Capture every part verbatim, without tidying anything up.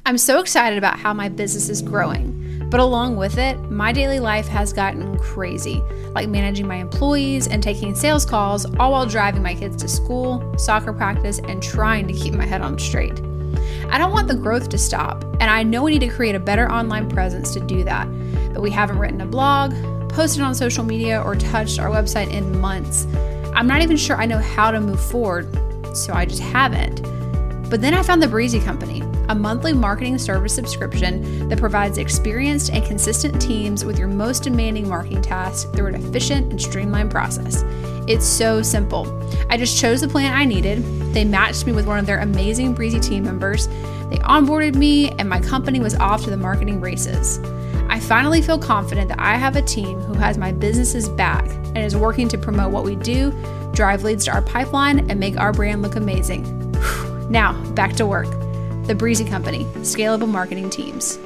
I'm so excited about how my business is growing, but along with it, my daily life has gotten crazy, like managing my employees and taking sales calls, all while driving my kids to school, soccer practice, and trying to keep my head on straight. I don't want the growth to stop, and I know we need to create a better online presence to do that, but we haven't written a blog, posted on social media, or touched our website in months. I'm not even sure I know how to move forward, so I just haven't. But then I found The Breezy Company, a monthly marketing service subscription that provides experienced and consistent teams with your most demanding marketing tasks through an efficient and streamlined process. It's so simple. I just chose the plan I needed. They matched me with one of their amazing Breezy team members. They onboarded me, and my company was off to the marketing races. I finally feel confident that I have a team who has my business's back and is working to promote what we do, drive leads to our pipeline, and make our brand look amazing. Whew. Now, back to work. The Breezy Company, scalable marketing teams.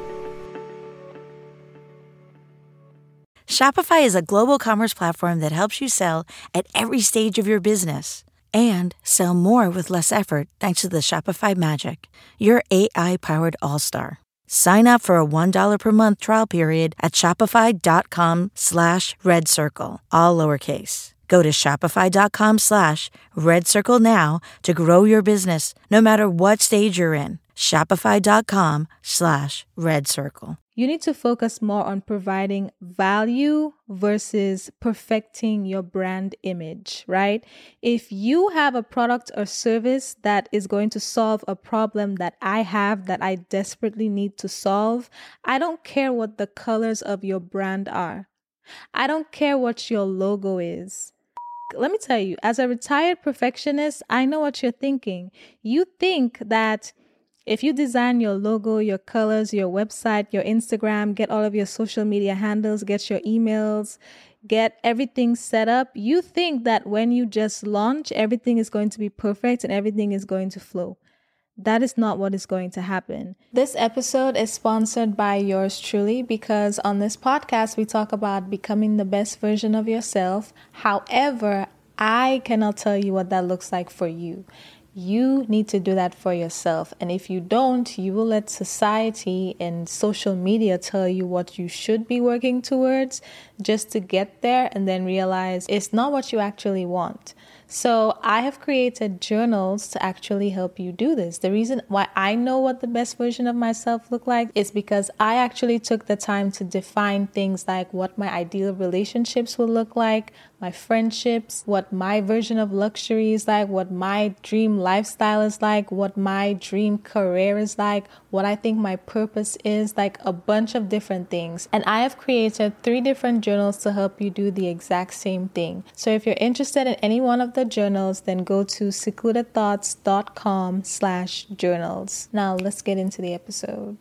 Shopify is a global commerce platform that helps you sell at every stage of your business and sell more with less effort thanks to the Shopify Magic, your A I-powered all-star. Sign up for a one dollar per month trial period at shopify.com slash red circle, all lowercase. Go to shopify.com slash red circle now to grow your business no matter what stage you're in. Shopify.com slash red circle. You need to focus more on providing value versus perfecting your brand image, right? If you have a product or service that is going to solve a problem that I have that I desperately need to solve, I don't care what the colors of your brand are. I don't care what your logo is. Let me tell you, as a retired perfectionist, I know what you're thinking. You think that if you design your logo, your colors, your website, your Instagram, get all of your social media handles, get your emails, get everything set up, you think that when you just launch, everything is going to be perfect and everything is going to flow. That is not what is going to happen. This episode is sponsored by yours truly because on this podcast, we talk about becoming the best version of yourself. However, I cannot tell you what that looks like for you. You need to do that for yourself. And if you don't, you will let society and social media tell you what you should be working towards just to get there and then realize it's not what you actually want. So I have created journals to actually help you do this. The reason why I know what the best version of myself look like is because I actually took the time to define things like what my ideal relationships will look like, my friendships, what my version of luxury is like, what my dream lifestyle is like, what my dream career is like, what I think my purpose is, like a bunch of different things. And I have created three different journals to help you do the exact same thing. So if you're interested in any one of the journals, then go to secludedthoughts.com slash journals. Now let's get into the episode.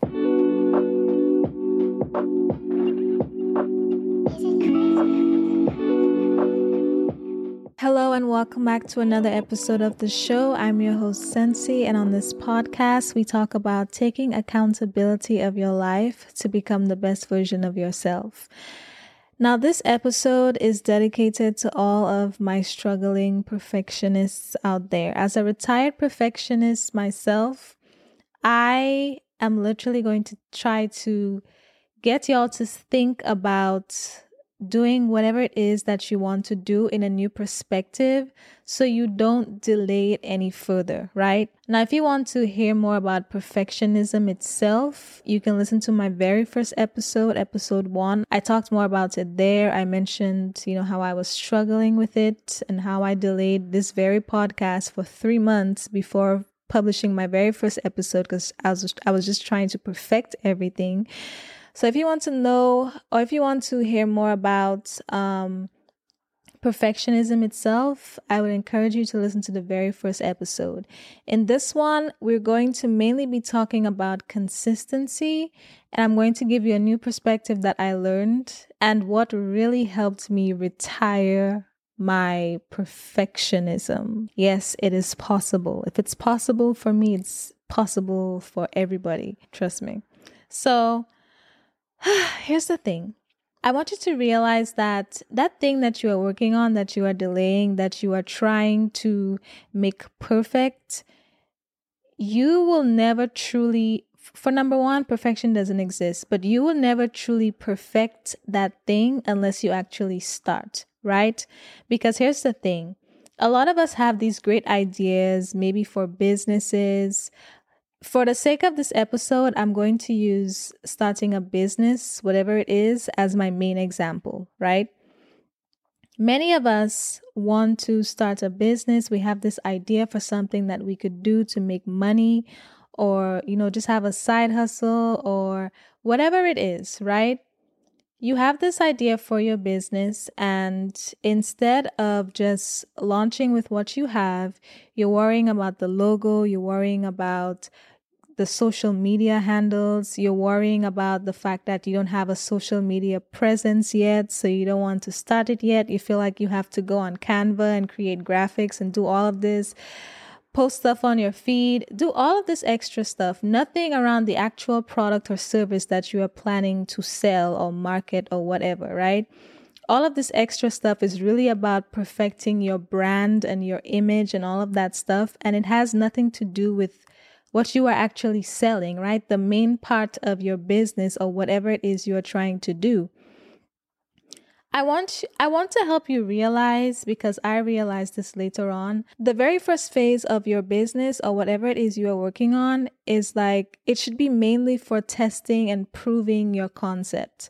Hello and welcome back to another episode of the show. I'm your host Sensi, and on this podcast we talk about taking accountability of your life to become the best version of yourself. Now, this episode is dedicated to all of my struggling perfectionists out there. As a retired perfectionist myself, I am literally going to try to get y'all to think about doing whatever it is that you want to do in a new perspective so you don't delay it any further, right? Now, if you want to hear more about perfectionism itself, you can listen to my very first episode, episode one. I talked more about it there. I mentioned, you know, how I was struggling with it and how I delayed this very podcast for three months before publishing my very first episode because I was, I was just trying to perfect everything. So if you want to know, or if you want to hear more about um, perfectionism itself, I would encourage you to listen to the very first episode. In this one, we're going to mainly be talking about consistency, and I'm going to give you a new perspective that I learned and what really helped me retire my perfectionism. Yes, it is possible. If it's possible for me, it's possible for everybody. Trust me. So here's the thing. I want you to realize that that thing that you are working on, that you are delaying, that you are trying to make perfect, you will never truly For number one, perfection doesn't exist, but you will never truly perfect that thing unless you actually start, right? Because here's the thing. A lot of us have these great ideas, maybe for businesses. For the sake of this episode, I'm going to use starting a business, whatever it is, as my main example, right? Many of us want to start a business. We have this idea for something that we could do to make money, or, you know, just have a side hustle or whatever it is, right? You have this idea for your business, and instead of just launching with what you have, you're worrying about the logo, you're worrying about the social media handles, you're worrying about the fact that you don't have a social media presence yet, so you don't want to start it yet. You feel like you have to go on Canva and create graphics and do all of this, post stuff on your feed, do all of this extra stuff, nothing around the actual product or service that you are planning to sell or market or whatever, right? All of this extra stuff is really about perfecting your brand and your image and all of that stuff. And it has nothing to do with what you are actually selling, right? The main part of your business or whatever it is you are trying to do. I want I want to help you realize, because I realized this later on, the very first phase of your business or whatever it is you are working on is like, it should be mainly for testing and proving your concept.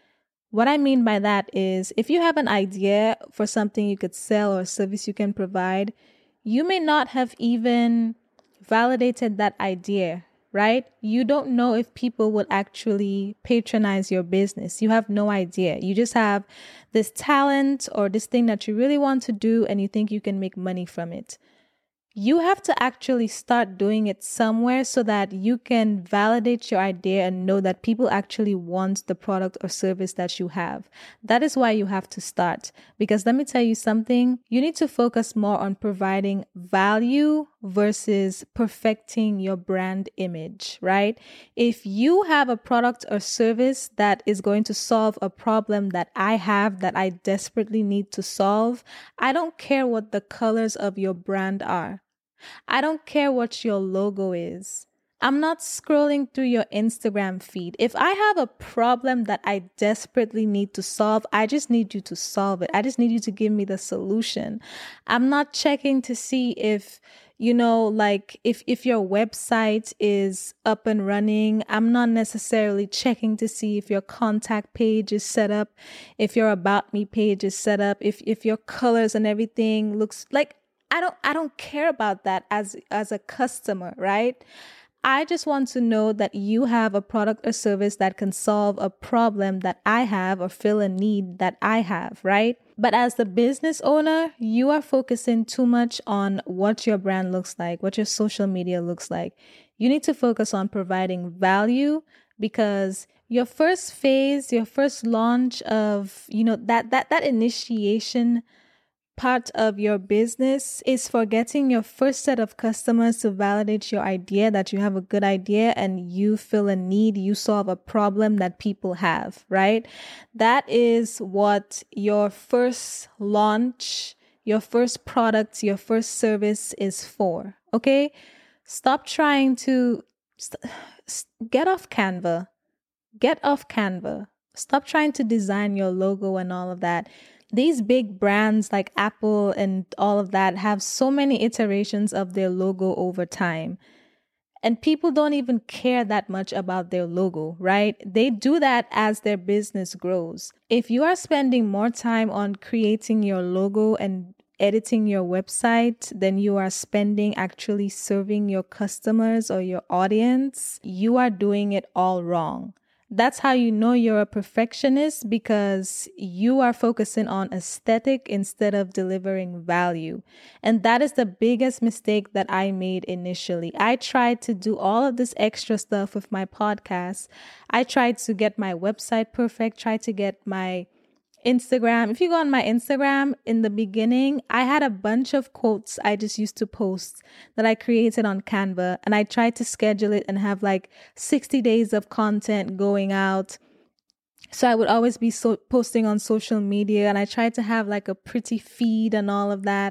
What I mean by that is, if you have an idea for something you could sell or a service you can provide, you may not have even validated that idea, right? You don't know if people will actually patronize your business. You have no idea. You just have this talent or this thing that you really want to do, and you think you can make money from it. You have to actually start doing it somewhere so that you can validate your idea and know that people actually want the product or service that you have. That is why you have to start. Because let me tell you something, you need to focus more on providing value versus perfecting your brand image, right? If you have a product or service that is going to solve a problem that I have, that I desperately need to solve, I don't care what the colors of your brand are. I don't care what your logo is. I'm not scrolling through your Instagram feed. If I have a problem that I desperately need to solve, I just need you to solve it. I just need you to give me the solution. I'm not checking to see if, you know, like if, if your website is up and running. I'm not necessarily checking to see if your contact page is set up, if your about me page is set up, if, if your colors and everything looks like, I don't, I don't care about that as, as a customer, right? I just want to know that you have a product or service that can solve a problem that I have or fill a need that I have, right? But as the business owner, you are focusing too much on what your brand looks like, what your social media looks like. You need to focus on providing value, because your first phase, your first launch of, you know, that, that, that initiation part of your business is for getting your first set of customers to validate your idea, that you have a good idea and you fill a need, you solve a problem that people have, right? That is what your first launch, your first product, your first service is for, okay? Stop trying to st- st- get off Canva. Get off Canva. Stop trying to design your logo and all of that. These big brands like Apple and all of that have so many iterations of their logo over time. And people don't even care that much about their logo, right? They do that as their business grows. If you are spending more time on creating your logo and editing your website than you are spending actually serving your customers or your audience, you are doing it all wrong. That's how you know you're a perfectionist, because you are focusing on aesthetic instead of delivering value. And that is the biggest mistake that I made initially. I tried to do all of this extra stuff with my podcast. I tried to get my website perfect, tried to get my Instagram. If you go on my Instagram, in the beginning, I had a bunch of quotes I just used to post that I created on Canva, and I tried to schedule it and have like sixty days of content going out. So I would always be so posting on social media, and I tried to have like a pretty feed and all of that.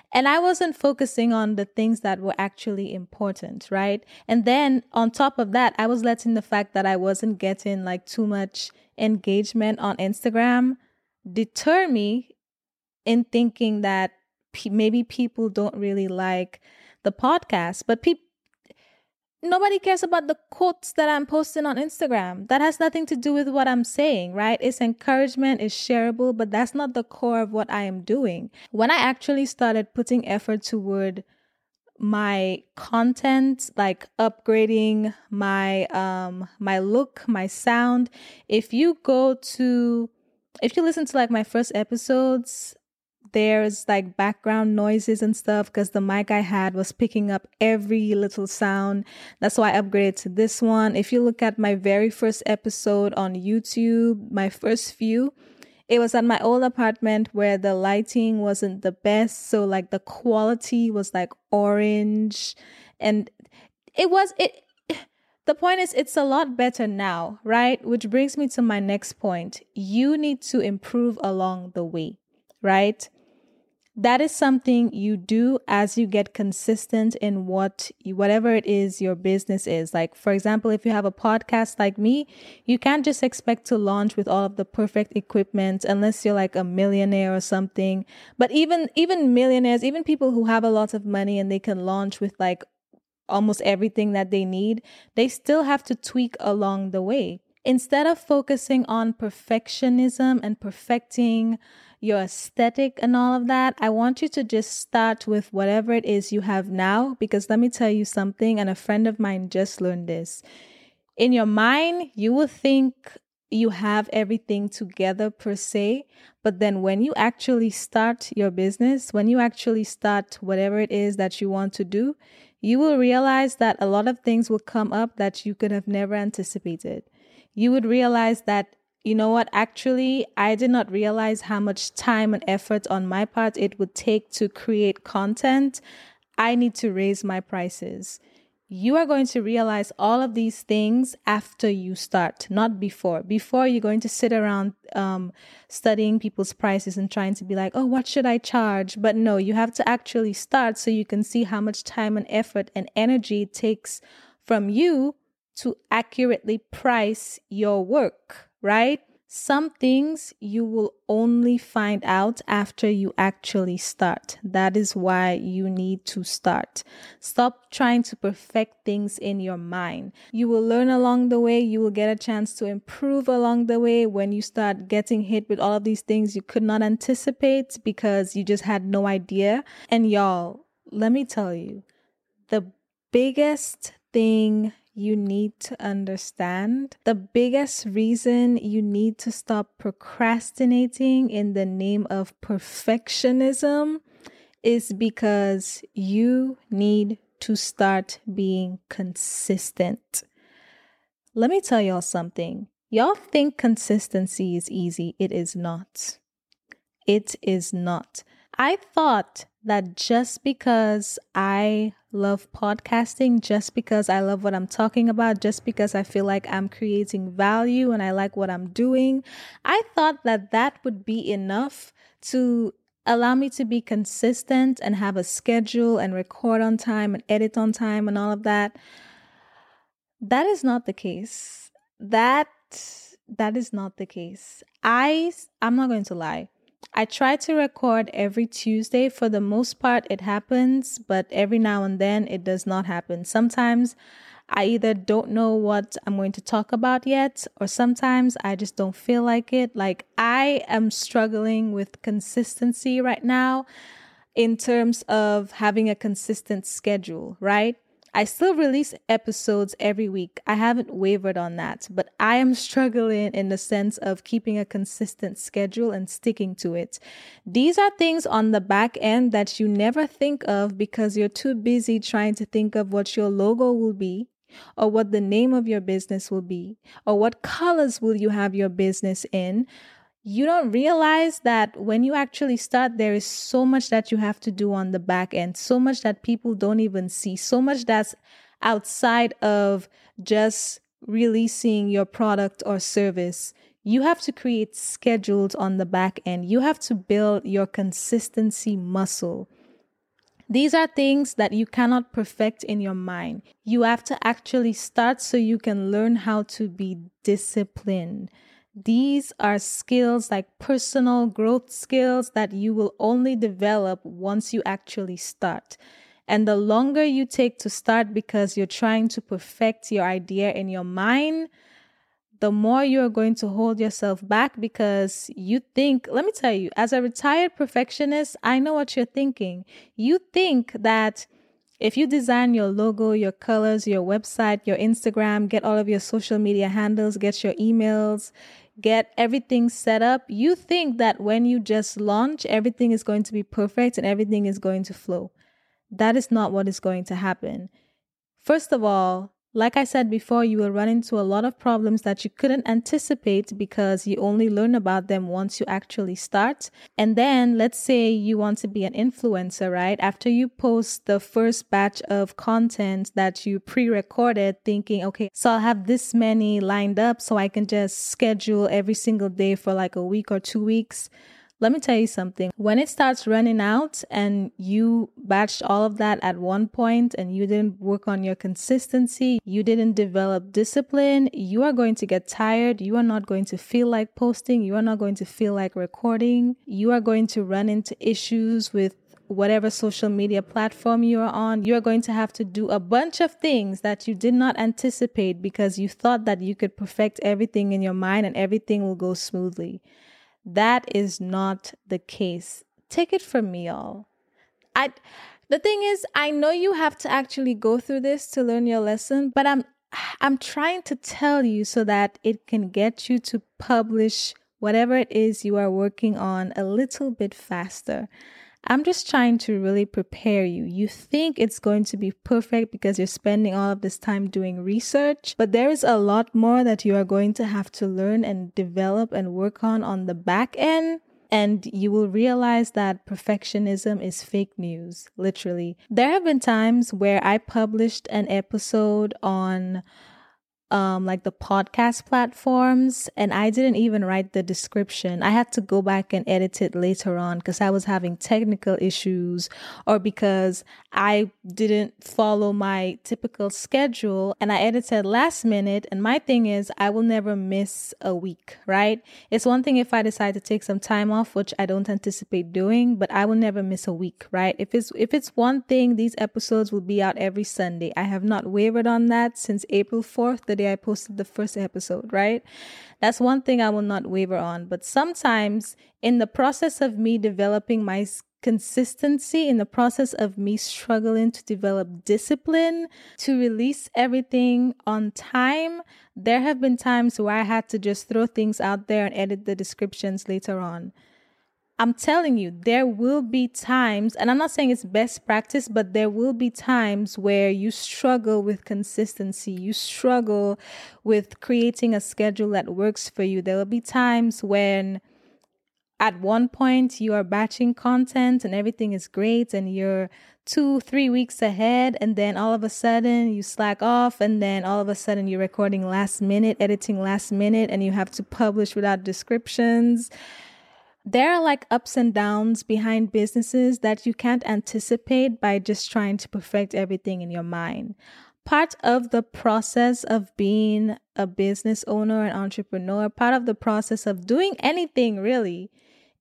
And I wasn't focusing on the things that were actually important, right? And then on top of that, I was letting the fact that I wasn't getting like too much engagement on Instagram deter me in thinking that p- maybe people don't really like the podcast. But people, nobody cares about the quotes that I'm posting on Instagram. That has nothing to do with what I'm saying, right? It's encouragement, it's shareable, but that's not the core of what I am doing. When I actually started putting effort toward my content, like upgrading my um my look, my sound, if you go to if you listen to like my first episodes, there's like background noises and stuff because the mic I had was picking up every little sound. That's why I upgraded to this one. If you look at my very first episode on YouTube, my first few, it was at my old apartment where the lighting wasn't the best. So like the quality was like orange and it was, it, the point is it's a lot better now, right? Which brings me to my next point. You need to improve along the way, right? That is something you do as you get consistent in what you, whatever it is your business is. Like, for example, if you have a podcast like me, you can't just expect to launch with all of the perfect equipment unless you're like a millionaire or something. But even, even millionaires, even people who have a lot of money and they can launch with like almost everything that they need, they still have to tweak along the way. Instead of focusing on perfectionism and perfecting your aesthetic and all of that, I want you to just start with whatever it is you have now. Because let me tell you something, and a friend of mine just learned this. In your mind, you will think you have everything together per se, but then when you actually start your business, when you actually start whatever it is that you want to do, you will realize that a lot of things will come up that you could have never anticipated. You would realize that, you know what, actually, I did not realize how much time and effort on my part it would take to create content. I need to raise my prices. You are going to realize all of these things after you start, not before. Before, you're going to sit around um, studying people's prices and trying to be like, oh, what should I charge? But no, you have to actually start so you can see how much time and effort and energy it takes from you to accurately price your work, right? Some things you will only find out after you actually start. That is why you need to start. Stop trying to perfect things in your mind. You will learn along the way. You will get a chance to improve along the way when you start getting hit with all of these things you could not anticipate because you just had no idea. And y'all, let me tell you, the biggest thing you need to understand, the biggest reason you need to stop procrastinating in the name of perfectionism is because you need to start being consistent. Let me tell y'all something. Y'all think consistency is easy. It is not. It is not. I thought that just because I love podcasting, just because I love what I'm talking about, just because I feel like I'm creating value and I like what I'm doing, I thought that that would be enough to allow me to be consistent and have a schedule and record on time and edit on time and all of that. That is not the case. That, that is not the case. I, I'm not going to lie. I try to record every Tuesday. For the most part, it happens, but every now and then it does not happen. Sometimes I either don't know what I'm going to talk about yet, or sometimes I just don't feel like it. Like, I am struggling with consistency right now in terms of having a consistent schedule, right? I still release episodes every week. I haven't wavered on that, but I am struggling in the sense of keeping a consistent schedule and sticking to it. These are things on the back end that you never think of because you're too busy trying to think of what your logo will be, or what the name of your business will be, or what colors will you have your business in. You don't realize that when you actually start, there is so much that you have to do on the back end, so much that people don't even see, so much that's outside of just releasing your product or service. You have to create schedules on the back end. You have to build your consistency muscle. These are things that you cannot perfect in your mind. You have to actually start so you can learn how to be disciplined. These are skills like personal growth skills that you will only develop once you actually start. And the longer you take to start because you're trying to perfect your idea in your mind, the more you're going to hold yourself back because you think, let me tell you, as a retired perfectionist, I know what you're thinking. You think that if you design your logo, your colors, your website, your Instagram, get all of your social media handles, get your emails, get everything set up, you think that when you just launch, everything is going to be perfect and everything is going to flow. That is not what is going to happen. First of all, like I said before, you will run into a lot of problems that you couldn't anticipate because you only learn about them once you actually start. And then let's say you want to be an influencer, right? After you post the first batch of content that you pre-recorded thinking, okay, so I'll have this many lined up so I can just schedule every single day for like a week or two weeks. Let me tell you something. When it starts running out and you batched all of that at one point and you didn't work on your consistency, you didn't develop discipline, you are going to get tired. You are not going to feel like posting. You are not going to feel like recording. You are going to run into issues with whatever social media platform you are on. You are going to have to do a bunch of things that you did not anticipate because you thought that you could perfect everything in your mind and everything will go smoothly. That is not the case. Take it from me, y'all. I, the thing is, I know you have to actually go through this to learn your lesson, but I'm, I'm trying to tell you so that it can get you to publish whatever it is you are working on a little bit faster. I'm just trying to really prepare you. You think it's going to be perfect because you're spending all of this time doing research, but there is a lot more that you are going to have to learn and develop and work on on the back end. And you will realize that perfectionism is fake news, literally. There have been times where I published an episode on um like the podcast platforms and I didn't even write the description. I had to go back and edit it later on because I was having technical issues or because I didn't follow my typical schedule and I edited last minute. And my thing is I will never miss a week, right? It's one thing if I decide to take some time off, which I don't anticipate doing, but I will never miss a week, right? If it's if it's one thing, these episodes will be out every Sunday. I have not wavered on that since April fourth, the day I posted the first episode, right? That's one thing I will not waver on. But sometimes in the process of me developing my consistency, in the process of me struggling to develop discipline, to release everything on time, there have been times where I had to just throw things out there and edit the descriptions later on. I'm telling you, there will be times, and I'm not saying it's best practice, but there will be times where you struggle with consistency. You struggle with creating a schedule that works for you. There will be times when at one point you are batching content and everything is great and you're two, three weeks ahead. And then all of a sudden you slack off. And then all of a sudden you're recording last minute, editing last minute, and you have to publish without descriptions. There are like ups and downs behind businesses that you can't anticipate by just trying to perfect everything in your mind. Part of the process of being a business owner and entrepreneur, part of the process of doing anything really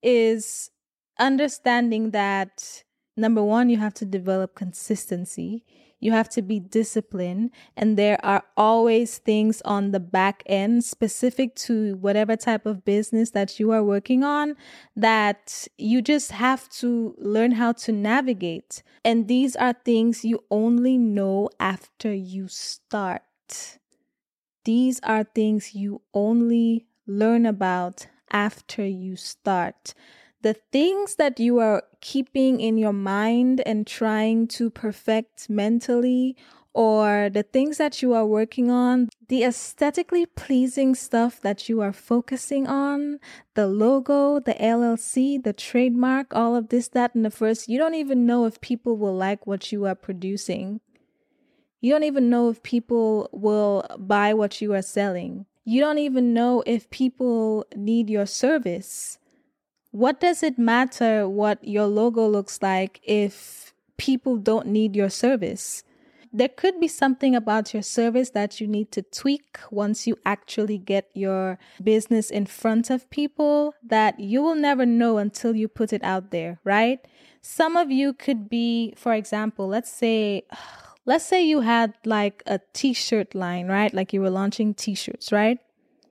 is understanding that, number one, you have to develop consistency. You have to be disciplined, and there are always things on the back end specific to whatever type of business that you are working on that you just have to learn how to navigate. And these are things you only know after you start. These are things you only learn about after you start. The things that you are keeping in your mind and trying to perfect mentally, or the things that you are working on, the aesthetically pleasing stuff that you are focusing on, the logo, the L L C, the trademark, all of this, that, and the first, you don't even know if people will like what you are producing. You don't even know if people will buy what you are selling. You don't even know if people need your service. What does it matter what your logo looks like if people don't need your service. There could be something about your service that you need to tweak once you actually get your business in front of people that you will never know until you put it out there, right? Some of you could be, for example, let's say, let's say you had like a t-shirt line, right? Like you were launching t-shirts, right?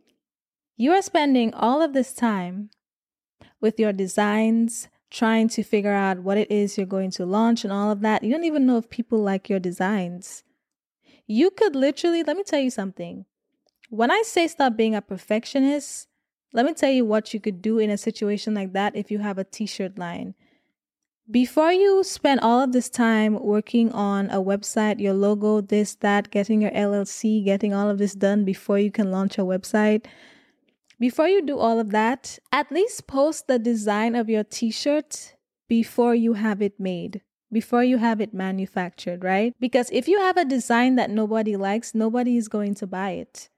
You are spending all of this time with your designs, trying to figure out what it is you're going to launch and all of that. You don't even know if people like your designs. You could literally, let me tell you something. When I say stop being a perfectionist, let me tell you what you could do in a situation like that if you have a t-shirt line. Before you spend all of this time working on a website, your logo, this, that, getting your L L C, getting all of this done before you can launch a website, before you do all of that, at least post the design of your t-shirt before you have it made, before you have it manufactured, right? Because if you have a design that nobody likes, nobody is going to buy it.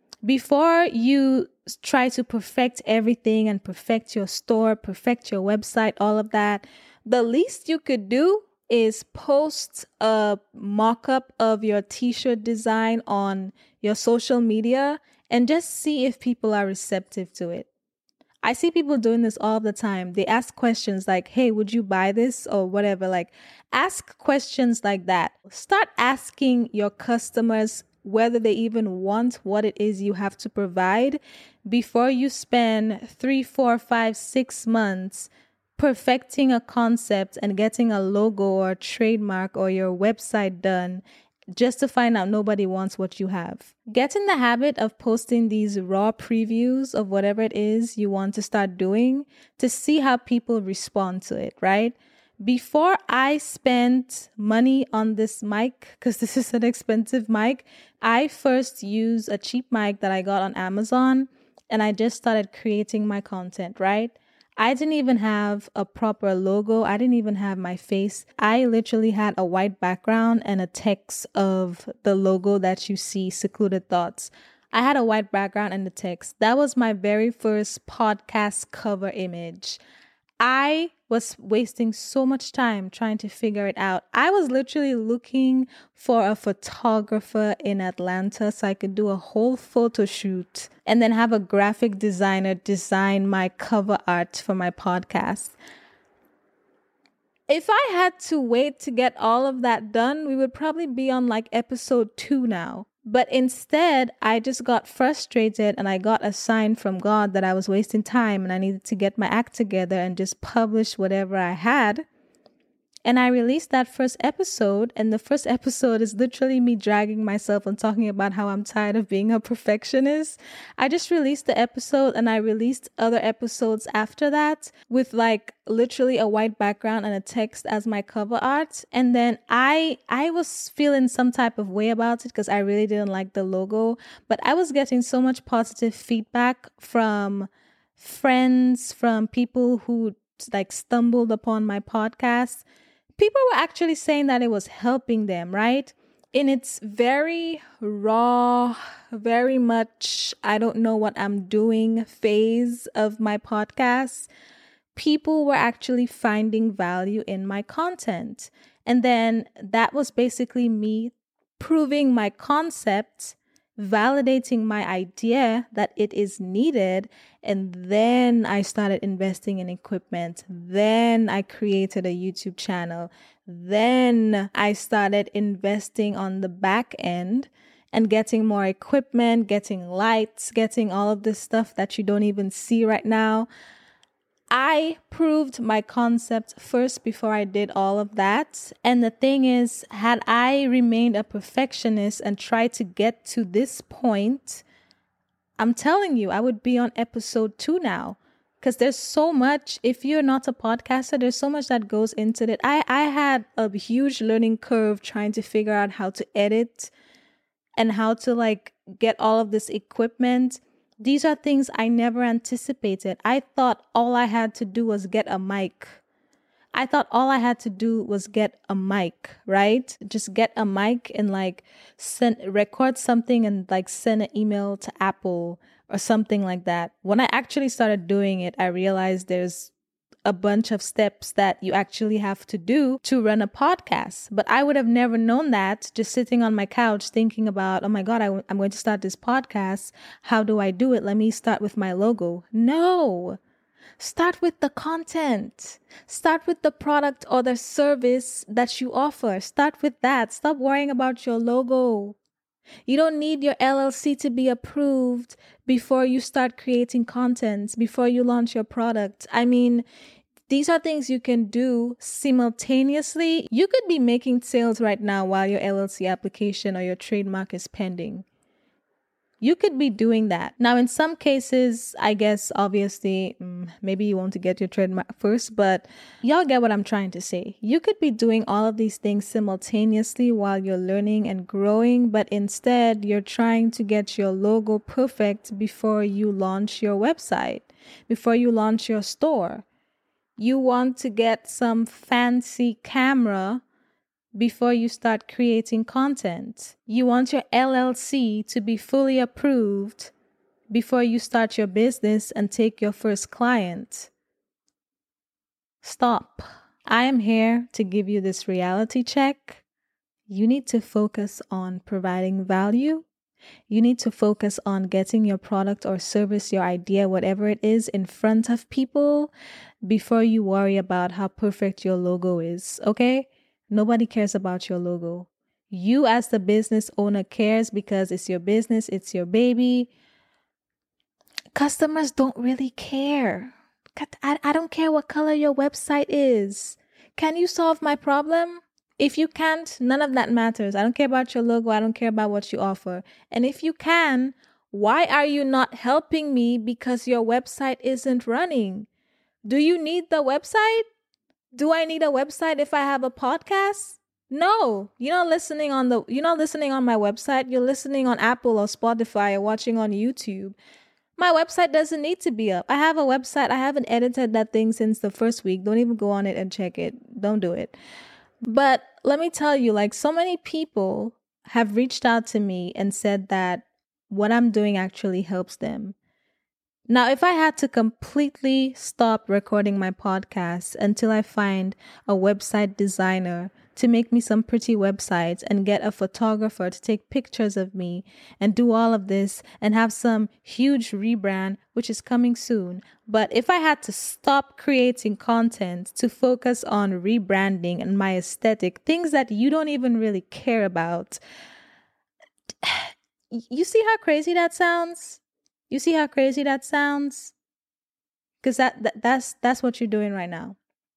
Before you try to perfect everything and perfect your store, perfect your website, all of that, the least you could do is post a mock-up of your t-shirt design on your social media and just see if people are receptive to it. I see people doing this all the time. They ask questions like, hey, would you buy this or whatever? Like, ask questions like that. Start asking your customers whether they even want what it is you have to provide before you spend three, four, five, six months perfecting a concept and getting a logo or a trademark or your website done just to find out nobody wants what you have. Get in the habit of posting these raw previews of whatever it is you want to start doing to see how people respond to it, right? Before I spent money on this mic, because this is an expensive mic, I first used a cheap mic that I got on Amazon and I just started creating my content, right? I didn't even have a proper logo. I didn't even have my face. I literally had a white background and a text of the logo that you see, Secluded Thoughts. I had a white background and the text. That was my very first podcast cover image. I was wasting so much time trying to figure it out. I was literally looking for a photographer in Atlanta so I could do a whole photo shoot and then have a graphic designer design my cover art for my podcast. If I had to wait to get all of that done, we would probably be on like episode two now. But instead, I just got frustrated and I got a sign from God that I was wasting time and I needed to get my act together and just publish whatever I had. And I released that first episode, and the first episode is literally me dragging myself and talking about how I'm tired of being a perfectionist. I just released the episode and I released other episodes after that with like literally a white background and a text as my cover art. And then I I was feeling some type of way about it because I really didn't like the logo, but I was getting so much positive feedback from friends, from people who like stumbled upon my podcast. People were actually saying that it was helping them, right? In its very raw, very much, I don't know what I'm doing phase of my podcast, people were actually finding value in my content. And then that was basically me proving my concept, validating my idea that it is needed. And then I started investing in equipment. Then I created a YouTube channel. Then I started investing on the back end and getting more equipment, getting lights, getting all of this stuff that you don't even see right now. I proved my concept first before I did all of that. And the thing is, had I remained a perfectionist and tried to get to this point, I'm telling you, I would be on episode two now. Because there's so much, if you're not a podcaster, there's so much that goes into it. I, I had a huge learning curve trying to figure out how to edit and how to like get all of this equipment. These are things I never anticipated. I thought all I had to do was get a mic. I thought all I had to do was get a mic, right? Just get a mic and like send, record something and like send an email to Apple or something like that. When I actually started doing it, I realized there's a bunch of steps that you actually have to do to run a podcast. But I would have never known that just sitting on my couch thinking about, oh my God, I w- I'm going to start this podcast. How do I do it? Let me start with my logo. No. Start with the content. Start with the product or the service that you offer. Start with that. Stop worrying about your logo. You don't need your L L C to be approved before you start creating content, before you launch your product. I mean, these are things you can do simultaneously. You could be making sales right now while your L L C application or your trademark is pending. You could be doing that. Now, in some cases, I guess, obviously, maybe you want to get your trademark first, but y'all get what I'm trying to say. You could be doing all of these things simultaneously while you're learning and growing, but instead, you're trying to get your logo perfect before you launch your website, before you launch your store. You want to get some fancy camera before you start creating content. You want your L L C to be fully approved before you start your business and take your first client. Stop. I am here to give you this reality check. You need to focus on providing value. You need to focus on getting your product or service, your idea, whatever it is, in front of people before you worry about how perfect your logo is, okay? Nobody cares about your logo. You as the business owner cares because it's your business, it's your baby. Customers don't really care. I, I don't care what color your website is. Can you solve my problem? If you can't, none of that matters. I don't care about your logo. I don't care about what you offer. And if you can, why are you not helping me because your website isn't running? Do you need the website? Do I need a website if I have a podcast? No, you're not listening on the, you're not listening on my website. You're listening on Apple or Spotify or watching on YouTube. My website doesn't need to be up. I have a website. I haven't edited that thing since the first week. Don't even go on it and check it. Don't do it. But let me tell you, like, so many people have reached out to me and said that what I'm doing actually helps them. Now, if I had to completely stop recording my podcast until I find a website designer to make me some pretty websites and get a photographer to take pictures of me and do all of this and have some huge rebrand, which is coming soon. But if I had to stop creating content to focus on rebranding and my aesthetic, things that you don't even really care about, you see how crazy that sounds? You see how crazy that sounds? Because that, that that's that's what you're doing right now.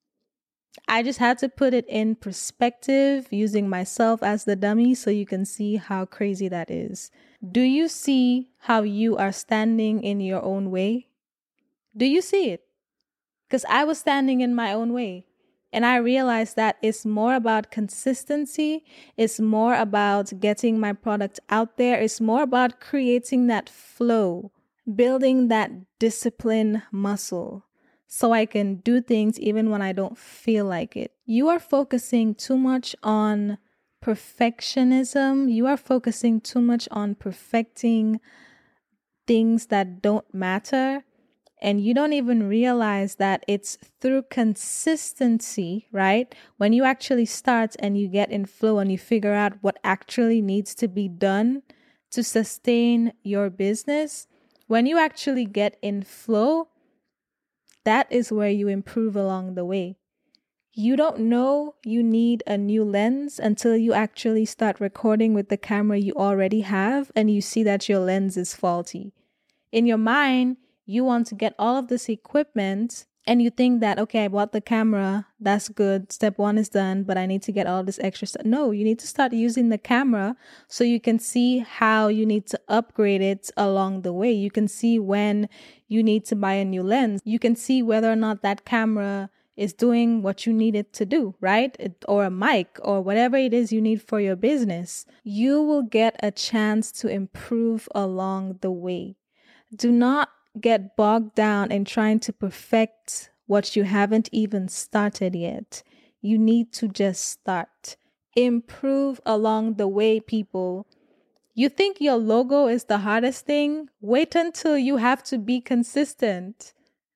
I just had to put it in perspective using myself as the dummy so you can see how crazy that is. Do you see how you are standing in your own way? Do you see it? Because I was standing in my own way. And I realized that it's more about consistency. It's more about getting my product out there. It's more about creating that flow, building that discipline muscle so I can do things even when I don't feel like it. You are focusing too much on perfectionism. You are focusing too much on perfecting things that don't matter. And you don't even realize that it's through consistency, right? When you actually start and you get in flow and you figure out what actually needs to be done to sustain your business, when you actually get in flow, that is where you improve along the way. You don't know you need a new lens until you actually start recording with the camera you already have and you see that your lens is faulty. In your mind, you want to get all of this equipment and you think that, okay, I bought the camera, that's good, step one is done, but I need to get all this extra stuff. No, you need to start using the camera so you can see how you need to upgrade it along the way. You can see when you need to buy a new lens. You can see whether or not that camera is doing what you need it to do, right? It, or a mic or whatever it is you need for your business. You will get a chance to improve along the way. Do not get bogged down in trying to perfect what you haven't even started yet. You need to just start. Improve along the way, people. You think your logo is the hardest thing? Wait until you have to be consistent.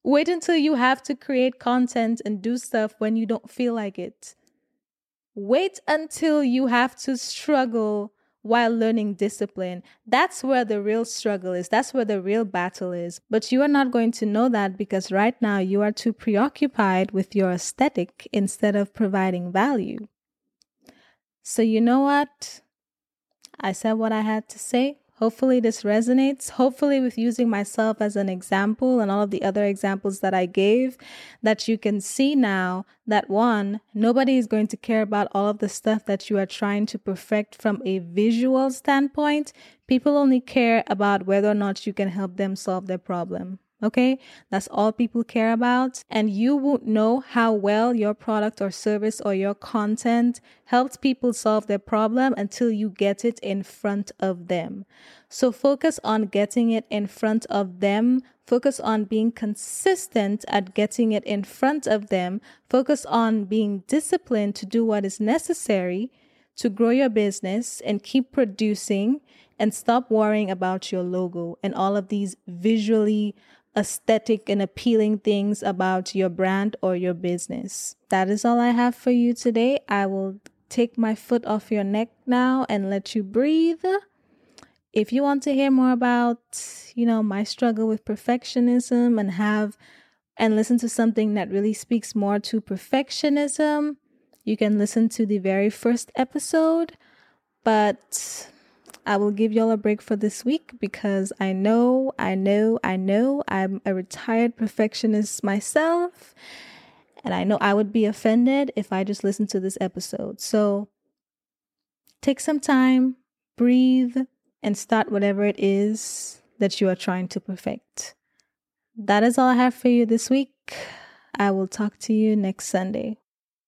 Wait until you have to create content and do stuff when you don't feel like it. Wait until you have to struggle while learning discipline. That's where the real struggle is. That's where the real battle is. But you are not going to know that because right now you are too preoccupied with your aesthetic instead of providing value. So you know what? I said what I had to say. Hopefully this resonates. Hopefully with using myself as an example and all of the other examples that I gave, that you can see now that one, nobody is going to care about all of the stuff that you are trying to perfect from a visual standpoint. People only care about whether or not you can help them solve their problem. Okay, that's all people care about. And you won't know how well your product or service or your content helped people solve their problem until you get it in front of them. So focus on getting it in front of them. Focus on being consistent at getting it in front of them. Focus on being disciplined to do what is necessary to grow your business and keep producing, and stop worrying about your logo and all of these visually aesthetic and appealing things about your brand or your business. That is all I have for you today. I will take my foot off your neck now and let you breathe. If you want to hear more about, you know, my struggle with perfectionism and have and listen to something that really speaks more to perfectionism, you can listen to the very first episode. But I will give y'all a break for this week because I know, I know, I know I'm a retired perfectionist myself. And I know I would be offended if I just listened to this episode. So take some time, breathe, and start whatever it is that you are trying to perfect. That is all I have for you this week. I will talk to you next Sunday.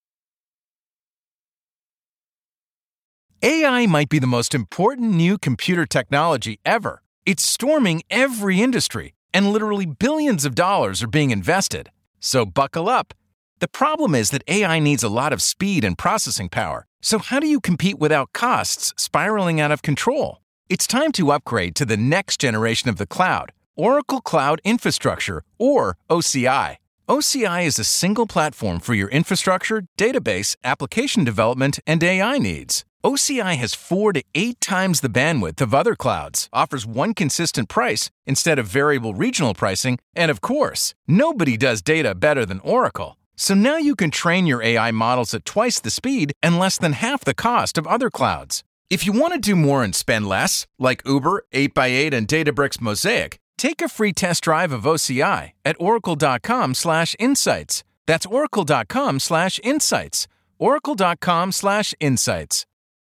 A I might be the most important new computer technology ever. It's storming every industry, and literally billions of dollars are being invested. So buckle up. The problem is that A I needs a lot of speed and processing power. So how do you compete without costs spiraling out of control? It's time to upgrade to the next generation of the cloud, Oracle Cloud Infrastructure, or O C I. O C I is a single platform for your infrastructure, database, application development, and A I needs. O C I has four to eight times the bandwidth of other clouds, offers one consistent price instead of variable regional pricing, and of course, nobody does data better than Oracle. So now you can train your A I models at twice the speed and less than half the cost of other clouds. If you want to do more and spend less, like Uber, eight by eight, and Databricks Mosaic, take a free test drive of O C I at oracle.com slash insights. That's oracle.com slash insights. oracle.com slash insights.